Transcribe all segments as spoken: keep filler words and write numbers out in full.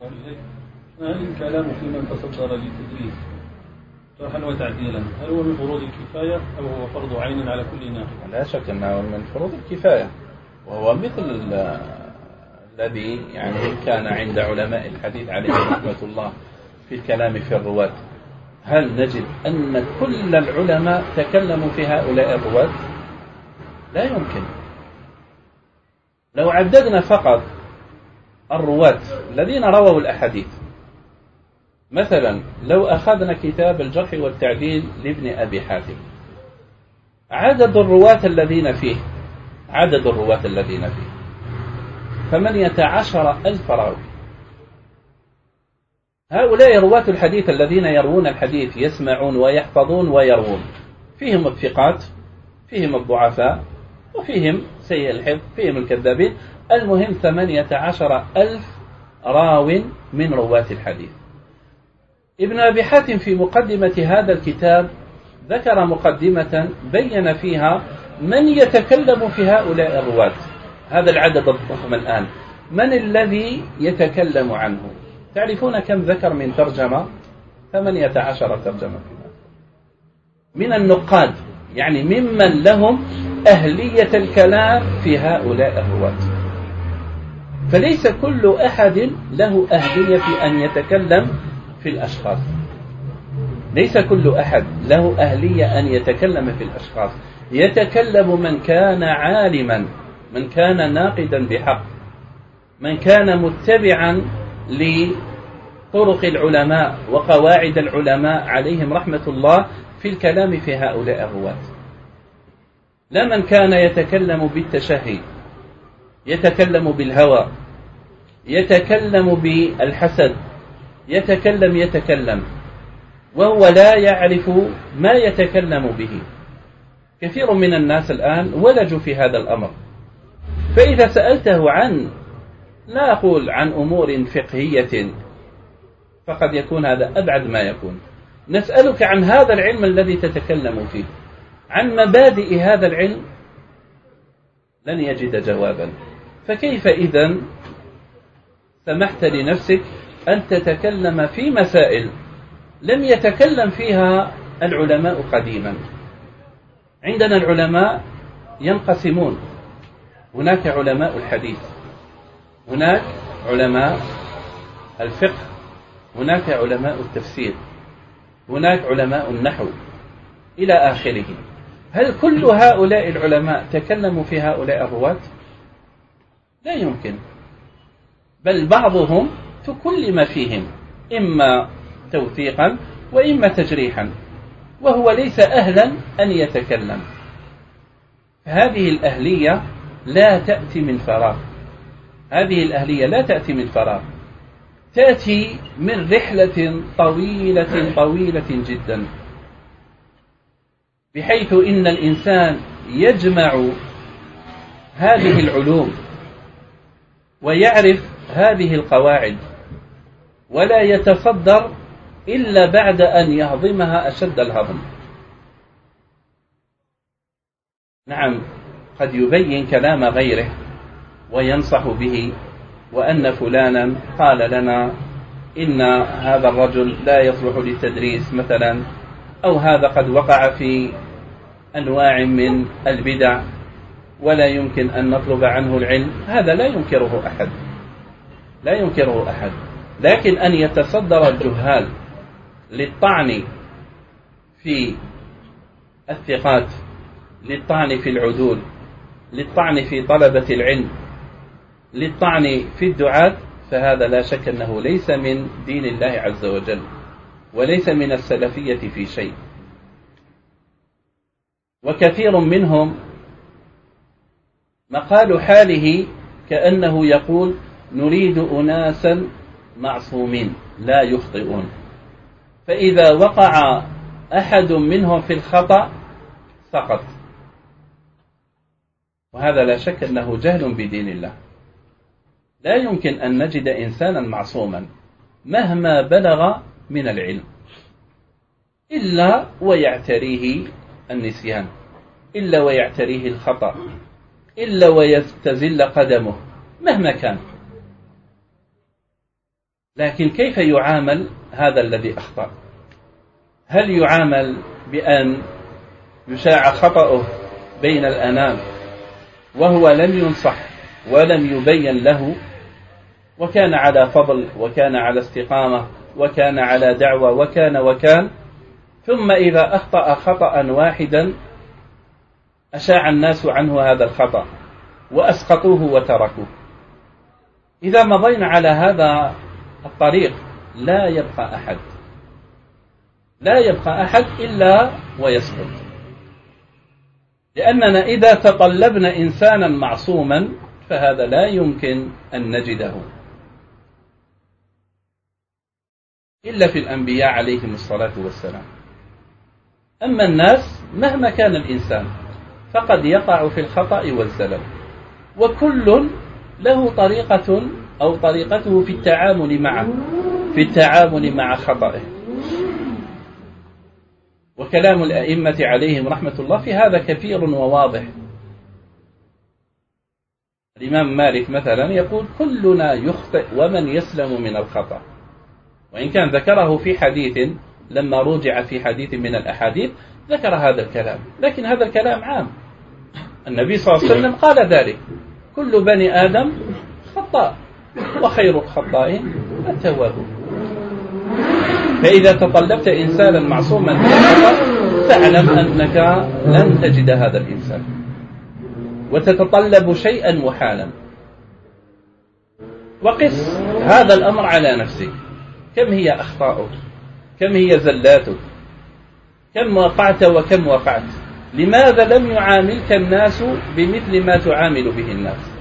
هل الكلام في من تصدر للتدريس شرحا وتعديلا هل هو من فروض الكفاية أو هو فرض عين على كل ناحية؟ لا شك أنه من فروض الكفاية، وهو مثل الذي يعني كان عند علماء الحديث عليهم رحمة الله في الكلام في الرواة. هل نجد أن كل العلماء تكلموا في هؤلاء الرواة؟ لا يمكن. لو عددنا فقط الرواة الذين رووا الأحاديث، مثلا لو أخذنا كتاب الجرح والتعديل لابن أبي حاتم، عدد الرواة الذين فيه عدد الرواة الذين فيه ثمانية عشر ألف راوي. هؤلاء رواة الحديث الذين يروون الحديث يسمعون ويحفظون ويروون، فيهم الثقات، فيهم الضعفاء، وفيهم سيء الحفظ، فيهم الكذابين. المهم ثمانية عشر ألف راو من رواة الحديث. ابن أبي حاتم في مقدمة هذا الكتاب ذكر مقدمة بين فيها من يتكلم في هؤلاء الرواة، هذا العدد الضخم الآن، من الذي يتكلم عنه؟ تعرفون كم ذكر من ترجمة؟ ثمانية عشر ترجمة من النقاد، يعني ممن لهم أهلية الكلام في هؤلاء الرواة. فليس كل أحد له أهلية في أن يتكلم في الأشخاص، ليس كل أحد له أهلية أن يتكلم في الأشخاص. يتكلم من كان عالما، من كان ناقدا بحق، من كان متبعا لطرق العلماء وقواعد العلماء عليهم رحمة الله في الكلام في هؤلاء الرواة. لا من كان يتكلم بالتشهي، يتكلم بالهوى، يتكلم بالحسد، يتكلم يتكلم وهو لا يعرف ما يتكلم به. كثير من الناس الآن ولجوا في هذا الأمر، فإذا سألته عن، لا أقول عن أمور فقهية فقد يكون هذا أبعد ما يكون، نسألك عن هذا العلم الذي تتكلم فيه، عن مبادئ هذا العلم، لن يجد جوابا. فكيف إذن سمحت لنفسك أن تتكلم في مسائل لم يتكلم فيها العلماء قديما؟ عندنا العلماء ينقسمون، هناك علماء الحديث، هناك علماء الفقه، هناك علماء التفسير، هناك علماء النحو إلى آخره. هل كل هؤلاء العلماء تكلموا في هؤلاء الرواة؟ لا يمكن، بل بعضهم تكلم فيهم إما توثيقا وإما تجريحا، وهو ليس أهلا أن يتكلم. هذه الأهلية لا تأتي من فراغ، هذه الأهلية لا تأتي من فراغ، تأتي من رحلة طويلة طويلة جدا، بحيث إن الإنسان يجمع هذه العلوم ويعرف هذه القواعد، ولا يتصدر إلا بعد أن يهضمها أشد الهضم. نعم، قد يبين كلام غيره وينصح به، وأن فلانا قال لنا إن هذا الرجل لا يصلح للتدريس مثلا، أو هذا قد وقع في أنواع من البدع ولا يمكن أن نطلب عنه العلم. هذا لا ينكره أحد، لا ينكره أحد، لكن أن يتصدر الجهال للطعن في الثقات، للطعن في العدول، للطعن في طلبة العلم، للطعن في الدعاة، فهذا لا شك أنه ليس من دين الله عز وجل، وليس من السلفية في شيء. وكثير منهم مقال حاله كأنه يقول نريد أناسا معصومين لا يخطئون، فإذا وقع أحد منهم في الخطأ سقط، وهذا لا شك أنه جهل بدين الله. لا يمكن أن نجد إنسانا معصوما مهما بلغ من العلم إلا ويعتريه النسيان، إلا ويعتريه الخطأ، إلا ويستزل قدمه مهما كان. لكن كيف يعامل هذا الذي أخطأ؟ هل يعامل بأن يشاع خطأه بين الأنام وهو لم ينصح ولم يبين له، وكان على فضل وكان على استقامة وكان على دعوة وكان وكان، ثم إذا أخطأ خطأ واحدا أشاع الناس عنه هذا الخطأ وأسقطوه وتركوه؟ إذا مضينا على هذا الطريق لا يبقى أحد لا يبقى أحد إلا ويسقط، لأننا إذا تطلبنا إنسانا معصوما فهذا لا يمكن أن نجده إلا في الأنبياء عليهم الصلاة والسلام. أما الناس مهما كان الإنسان فقد يقع في الخطأ والزلل، وكل له طريقة أو طريقته في التعامل معه في التعامل مع خطأه. وكلام الأئمة عليهم رحمة الله في هذا كثير وواضح. الإمام مالك مثلا يقول كلنا يخطئ ومن يسلم من الخطأ، وإن كان ذكره في حديث لما رجع في حديث من الأحاديث ذكر هذا الكلام، لكن هذا الكلام عام. النبي صلى الله عليه وسلم قال ذلك: كل بني آدم خطاء وخير الخطائين التوابون. فإذا تطلبت إنسانا معصوما من الخطأ فاعلم أنك لن تجد هذا الإنسان، وتتطلب شيئا محالا. وقس هذا الأمر على نفسك، كم هي أخطاؤك، كم هي زلاتك، كم وقعت وكم وقعت. لماذا لم يعاملك الناس بمثل ما تعامل به الناس؟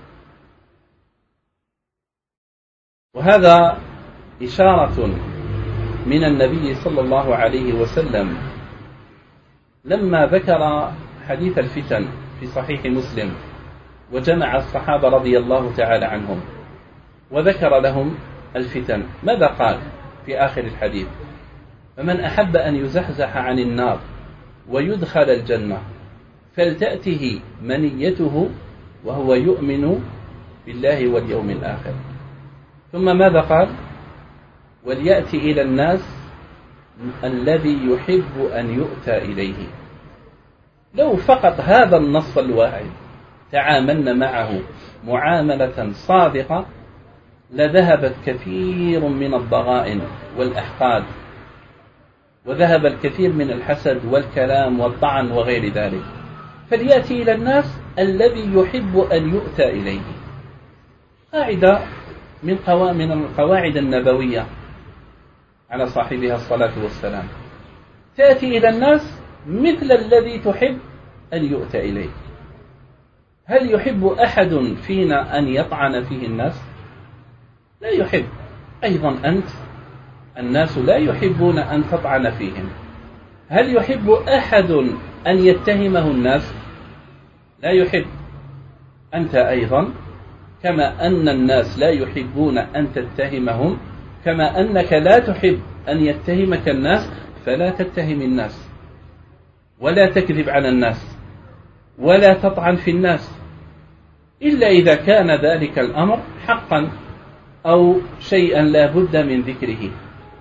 وهذا إشارة من النبي صلى الله عليه وسلم لما ذكر حديث الفتن في صحيح مسلم وجمع الصحابة رضي الله تعالى عنهم وذكر لهم الفتن. ماذا قال في آخر الحديث؟ فمن أحب أن يزحزح عن النار ويدخل الجنة فلتأته منيته وهو يؤمن بالله واليوم الآخر. ثم ماذا قال؟ وليأتي إلى الناس الذي يحب أن يؤتى إليه. لو فقط هذا النص الواحد تعاملنا معه معاملة صادقة لذهبت كثير من الضغائن والأحقاد، وذهب الكثير من الحسد والكلام والطعن وغير ذلك. فليأتي إلى الناس الذي يحب أن يؤتى إليه. قاعدة من القواعد النبوية على صاحبها الصلاة والسلام: تأتي إلى الناس مثل الذي تحب أن يؤتى إليه. هل يحب أحد فينا أن يطعن فيه الناس؟ لا يحب. أيضا أنت، الناس لا يحبون أن تطعن فيهم. هل يحب أحد أن يتهمه الناس؟ لا يحب. أنت أيضا كما أن الناس لا يحبون أن تتهمهم، كما أنك لا تحب أن يتهمك الناس، فلا تتهم الناس ولا تكذب على الناس ولا تطعن في الناس، إلا إذا كان ذلك الأمر حقا أو شيئا لا بد من ذكره.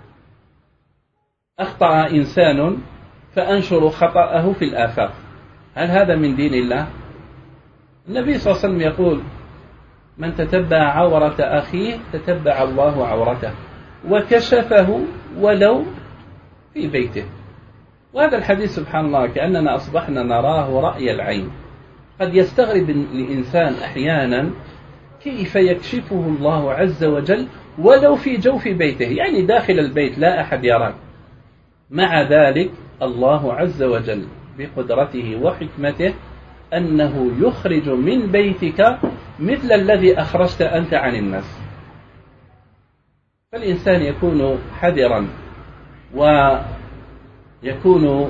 أخطأ إنسان فأنشر خطأه في الآفاق، هل هذا من دين الله؟ النبي صلى الله عليه وسلم يقول: من تتبع عورة أخيه تتبع الله عورته وكشفه ولو في بيته. وهذا الحديث سبحان الله كأننا أصبحنا نراه رأي العين. قد يستغرب الإنسان أحيانا كيف يكشفه الله عز وجل ولو في جوف بيته، يعني داخل البيت لا أحد يراك. مع ذلك الله عز وجل بقدرته وحكمته أنه يخرج من بيتك مثل الذي أخرجت أنت عن الناس. فالإنسان يكون حذرا ويكون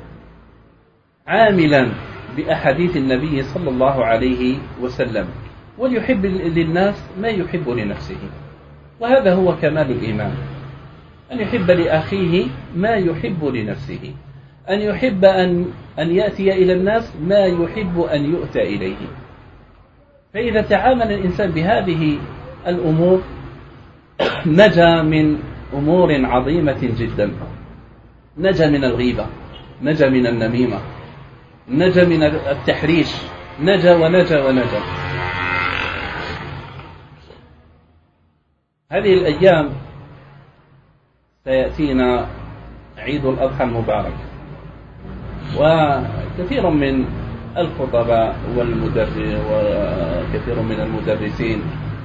عاملا بأحاديث النبي صلى الله عليه وسلم، وليحب للناس ما يحب لنفسه. وهذا هو كمال الإيمان، أن يحب لأخيه ما يحب لنفسه، أن يحب أن أن يأتي إلى الناس ما يحب أن يؤتى إليه. فإذا تعامل الإنسان بهذه الأمور نجا من أمور عظيمة جدا، نجا من الغيبة، نجا من النميمة، نجا من التحريش، نجا ونجا ونجا. هذه الأيام سيأتينا عيد الأضحى المبارك، وكثير من الخطباء والمدرس وكثير من المدرسين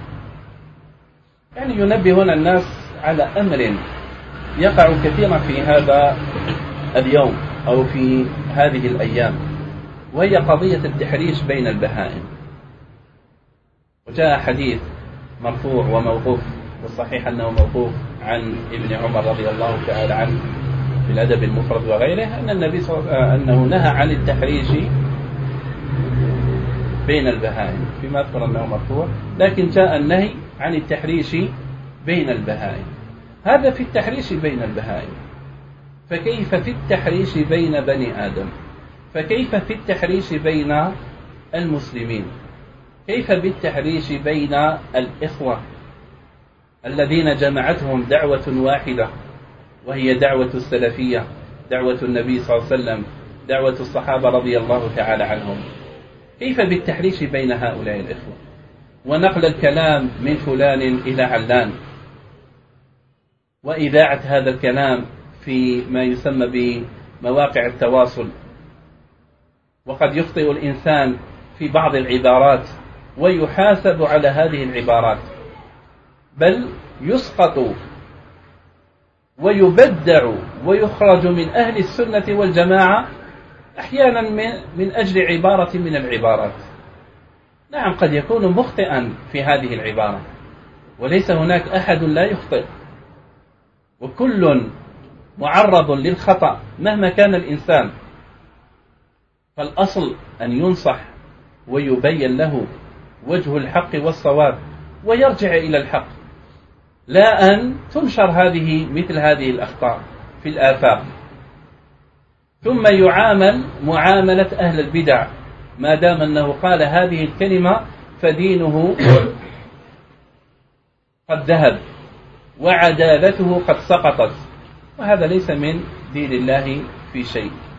يعني ينبهون الناس على أمر يقع كثيرا في هذا اليوم أو في هذه الأيام، وهي قضية التحريش بين البهائم. وجاء حديث مرفوع وموقوف، والصحيح أنه موقوف عن ابن عمر رضي الله تعالى عنه في الأدب المفرد وغيره، أن النبي صلى الله عليه وسلم أنه نهى عن التحريش بين البهائم، فيما أذكر أنه مرفوع، لكن جاء النهي عن التحريش بين البهائم. هذا في التحريش بين البهائم، فكيف في التحريش بين بني آدم؟ فكيف في التحريش بين المسلمين؟ كيف بالتحريش بين الإخوة الذين جمعتهم دعوة واحدة، وهي دعوة السلفية، دعوة النبي صلى الله عليه وسلم، دعوة الصحابة رضي الله تعالى عنهم؟ كيف بالتحريش بين هؤلاء الإخوة ونقل الكلام من فلان إلى علان، وإذاعة هذا الكلام في ما يسمى بمواقع التواصل؟ وقد يخطئ الإنسان في بعض العبارات ويحاسب على هذه العبارات، بل يسقط ويبدع ويخرج من أهل السنة والجماعة أحيانا من أجل عبارة من العبارات. نعم، قد يكون مخطئا في هذه العبارة، وليس هناك أحد لا يخطئ، وكل معرض للخطأ مهما كان الإنسان، فالأصل أن ينصح ويبين له وجه الحق والصواب ويرجع إلى الحق، لا أن تنشر هذه مثل هذه الأخطاء في الآفاق، ثم يعامل معاملة أهل البدع، ما دام أنه قال هذه الكلمة فدينه قد ذهب وعدالته قد سقطت، وهذا ليس من دين الله في شيء.